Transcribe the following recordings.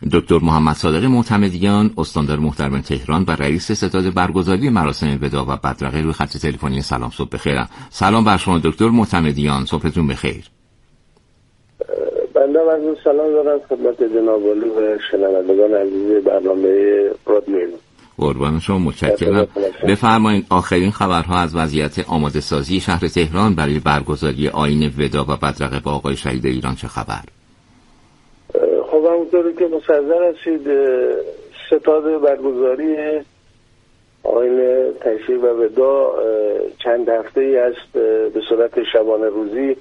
دکتر محمد صادق معتمدیان، استاندار محترم تهران و رئیس ستاد برگزاری مراسم ودا و بدرقه، روی خط تلفنی سلام صبح بخیر. سلام بر شما دکتر معتمدیان، صبحتون بخیر. بنده عرض سلام دارم خدمت جناب عالی و شنوندگان عزیز برنامه رادیو. قربان شما، متشکرم. بفرمایید آخرین خبرها از وضعیت آماده سازی شهر تهران برای برگزاری آیین ودا و بدرقه با آقای شهید ایران چه خبر؟ خب همونطوری که مستحضر هستید، ستاد برگزاری آیین تشییع و ودا چند هفته ای است به صورت شبانه روزی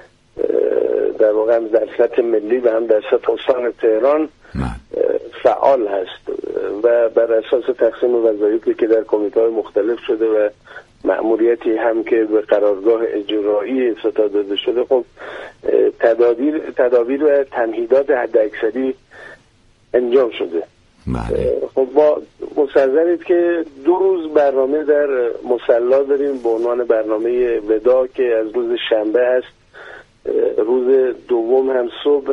در واقع هم در سطح ملی و هم در سطح استان تهران فعال هست و بر اساس تقسیم وظایفی که در کمیته‌های مختلف شده و مأموریتی هم که به قرارگاه اجرایی ستاد داده شده، خب تدابیر و تمهیدات حداکثری انجام شده. خب با مستحضرید که 2 روز برنامه در مصلی داریم به عنوان برنامه ودا که از روز شنبه است. روز دوم هم صبح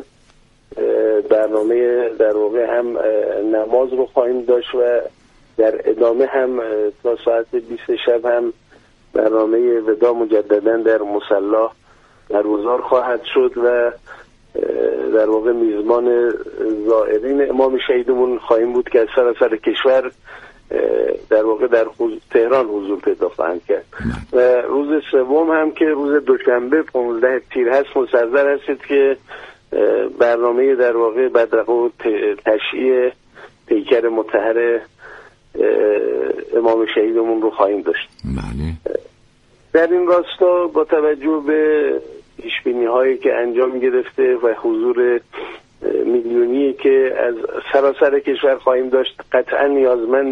برنامه در واقع هم نماز رو خواهیم داشت و در ادامه هم تا ساعت 20 شب هم برنامه ودا مجددا در مصلی برگزار خواهد شد و در واقع میزبان زائرین امام شهیدمون خواهیم بود که از سراسر کشور در واقع در تهران حضور پیدا خواهند کرد. و روز سوم هم که روز دوشنبه 15 تیر هست، مستحضر هستید که برنامه در واقع بدرقه و تشییع پیکر مطهر امام شهیدمون رو خواهیم داشت. در این راستا با توجه به پیشبینی هایی که انجام گرفته و حضور میلیونی که از سراسر کشور خواهیم داشت، قطعا نیازمند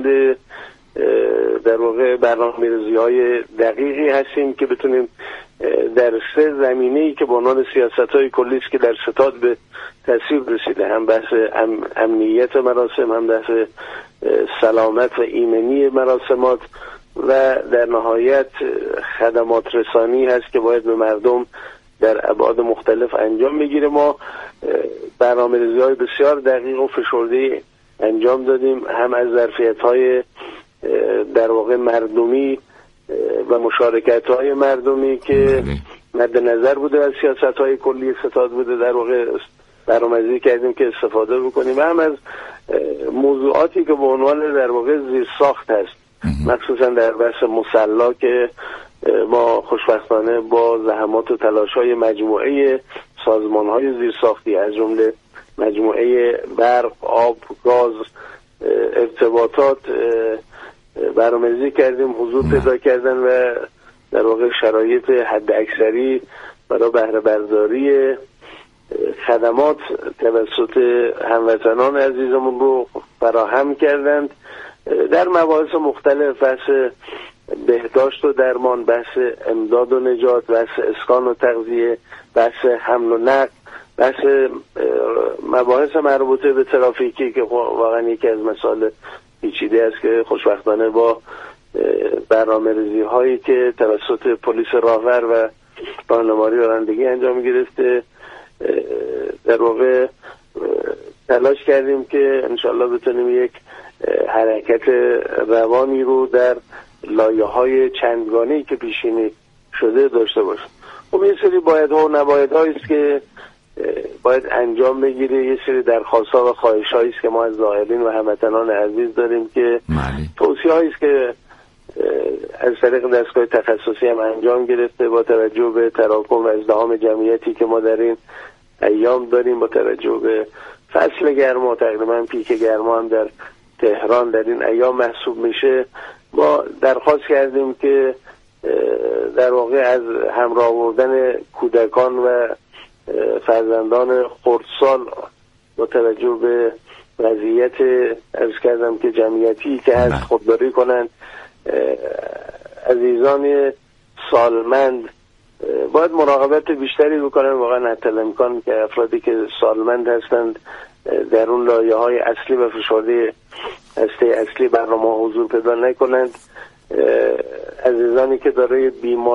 در واقع برنامه‌ریزی های دقیقی هستیم که بتونیم در 3 زمینه‌ای که به عنوان سیاست‌های کلی است که در ستاد به تصویب رسیده، هم بحث امنیت مراسم، هم بحث سلامت و ایمنی مراسمات و در نهایت خدمات رسانی هست که باید به مردم در ابعاد مختلف انجام بگیره. ما برنامه‌ریزی‌های بسیار دقیق و فشرده انجام دادیم، هم از ظرفیت‌های در واقع مردمی و مشارکت‌های مردمی که مد نظر بوده و سیاست‌های کلی ستاد بوده، در واقع برنامه‌ریزی کردیم که استفاده بکنیم، و هم از موضوعاتی که به عنوان در واقع زیرساخت هست، مخصوصا در بحث مصلی که ما خوشبختانه با زحمات و تلاش‌های مجموعه سازمان‌های زیرساختی از جمله مجموعه برق، آب، گاز، ارتباطات برنامه‌ریزی کردیم، حضور پیدا کردن و در واقع شرایط حداکثری برای بهره برداری خدمات توسط هموطنان عزیزمون رو فراهم کردند در مباحث مختلف، بحث بهداشت و درمان، بحث امداد و نجات، بحث اسکان و تغذیه، بحث حمل و نقل، بحث مباحث مربوطه به ترافیکی که واقعا یکی از مسائل پیچیده است که خوشبختانه با برنامه‌ریزی هایی که توسط پلیس راهور و راهنمایی رانندگی انجام گرفته در واقع تلاش کردیم که انشالله بتونیم یک حرکت روانی رو در لایه‌های چندگانه‌ای که پیشینی شده داشته باشیم. خب یه سری بایدها و نبایدهایی است که باید انجام بگیره، یه سری درخواست‌ها و خواهش‌هایی است که ما از زائرین و هموطنان عزیز داریم که توصیه‌هایی است که از طریق دستگاه تخصصی هم انجام گرفته با توجه به تراکم و ازدحام جمعیتی که ما در این ایام داریم، با توجه به فصل گرما، تقریبا پیک گرما هم در تهران در این ایام محسوب میشه. ما درخواست کردیم که در واقع از همراه آوردن کودکان و فرزندان خردسال با توجه به وضعیت عرض کردم که جمعیتی که هست خودداری کنند. عزیزان سالمند باید مراقبت بیشتری بکنن، واقعا حتی امکان که افرادی که سالمند هستند در اون لایه‌های اصلی و فشرده هسته اصلی برنامه حضور پیدا نکنند. عزیزانی که دارای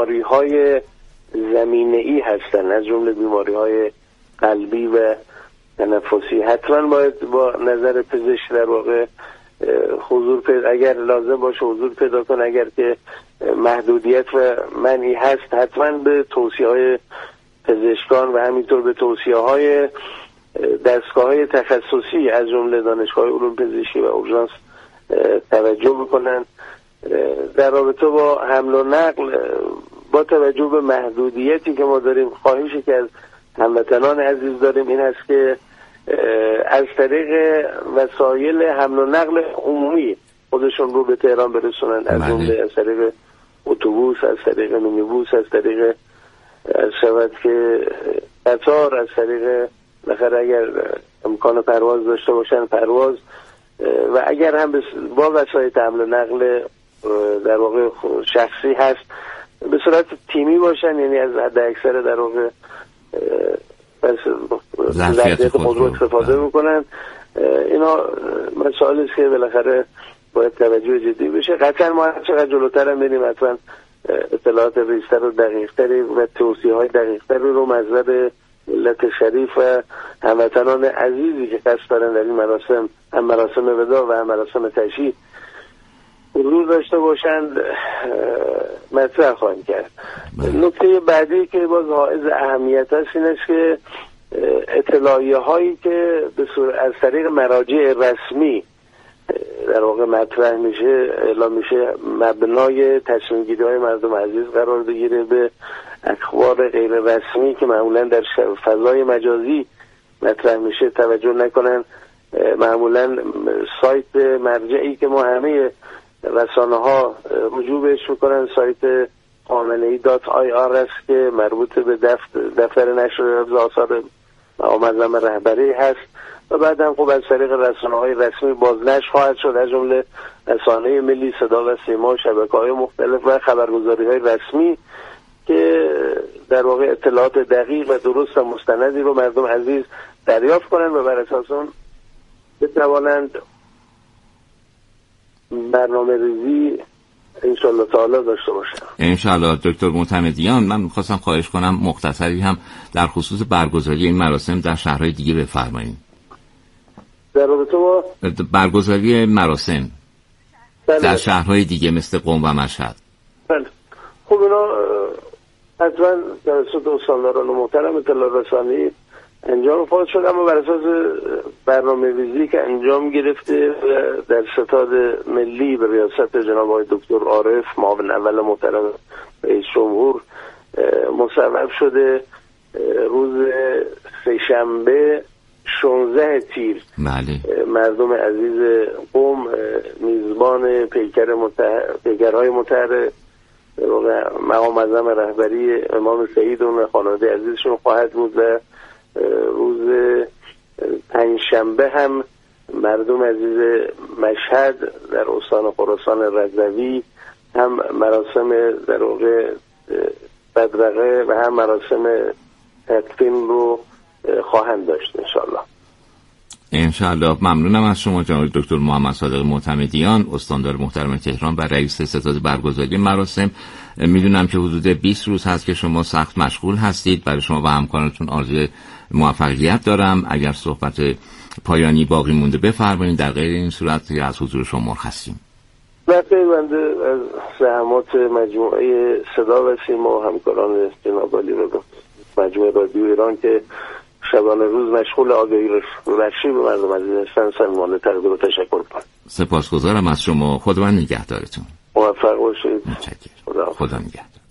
بیماری‌های زمینه‌ای هستند از جمله بیماری‌های قلبی و تنفسی. حتما باید با نظر پزشک در واقع حضور پیدا، اگر لازم باشه حضور پیدا کن، اگر که محدودیت و منعی هست حتما به توصیه‌های پزشکان و همینطور به توصیه‌های دستگاه‌های تخصصی از جمله دانشگاه علوم پزشکی و اورژانس توجه بکنن. در رابطه با حمل و نقل با توجه به محدودیتی که ما داریم، خواهشی که از هموطنان عزیز داریم این هست که از طریق وسایل حمل و نقل عمومی خودشون رو به تهران برسونن، از جمله از طریق اتوبوس، از طریق مینیبوس، از طریق شود که قطار، از طریق بخیر اگر امکان پرواز داشته باشن پرواز، و اگر هم با وسایل حمل و نقل در واقع شخصی هست به صورت تیمی باشن، یعنی از حد اکثر در واقع ظرفیت خود رو استفاده بکنن. اینا مسائلی است که بالاخره باید توجه جدی بشه. قطعا ما چقدر جلوتر هم بریم حتما اطلاعات ریزتر و دقیقتری و توصیه‌های دقیقتری رو مظهر ملت شریف و هموطنان عزیزی که قصد دارن در این مراسم، هم مراسم وداع و هم مراسم تشییع حضور داشته باشند مطرح خواهیم کرد. نکته بعدی که باز حائز اهمیت است این است که اطلاعیه هایی که از طریق مراجع رسمی در واقع مطرح میشه، اعلام میشه، مبنای تصمیم گیری های مردم عزیز قرار بگیره، به اخبار غیر رسمی که معمولا در فضای مجازی مطرح میشه توجه نکنن. معمولا سایت مرجعی که ما همه رسانه ها رجوع بهش میکنن سایت خامنه‌ای.ir است که مربوط به دفتر نشر آثار معظم رهبری هست و بعد هم خب از طریق رسانه‌های رسمی بازنشر خواهد شد، از جمله رسانه ملی، صدا و سیما، شبکه‌های مختلف و خبرگزاری‌های رسمی که در واقع اطلاعات دقیق و درست و مستندی رو مردم عزیز دریافت کنند و بر اساس اون بتوانند برنامه ریزی انشالله تعالی داشته باشن. انشالله. دکتر معتمدیان، من می‌خواستم خواهش کنم مختصری هم در خصوص برگزاری این مراسم در شهرهای دیگه بفرمایید. در رابطه با برگزاری مراسم در شهرهای دیگه مثل قم و مشهد. بله. خب اینا حتما توسط استانداران محترم اطلاع رسانی انجام خواهد شد، اما بر اساس برنامه ریزی که انجام گرفته در ستاد ملی به ریاست جناب آقای دکتر عارف معاون اول محترم رئیس جمهور مصوب شده روز سه‌شنبه 16 تیر مردم عزیز قم میزبان پیکرهای مطهر مقام معظم رهبری امام سعید و خانواده عزیزشون خواهد بود و روز پنجشنبه هم مردم عزیز مشهد در استان خراسان رضوی هم مراسم در واقع بدرقه و هم مراسم تدفین رو خواهند داشت انشالله. انشالله. ممنونم از شما جناب دکتر محمد صادق معتمدیان، استاندار محترم تهران و رئیس ستاد برگزاری مراسم. میدونم که حدود 20 روز هست که شما سخت مشغول هستید. برای شما و همکارانتون آرزوی موفقیت دارم. اگر صحبت پایانی باقی مونده بفرمایید، در غیر این صورت از حضور شما مرخصیم. بنده از زحمات مجموعه صدا و سیما و همکاران جناب عالی رو مجموعه رادیو ایران که شبانه روز مشغول آگاهی رسانی به مردم عزیز هستن صمیمانه تقدیر و تشکر می‌کنم. سپاسگزارم از شما. خداوند نگهدارتون. موفق باشید. متشکرم. خدا نگهدار.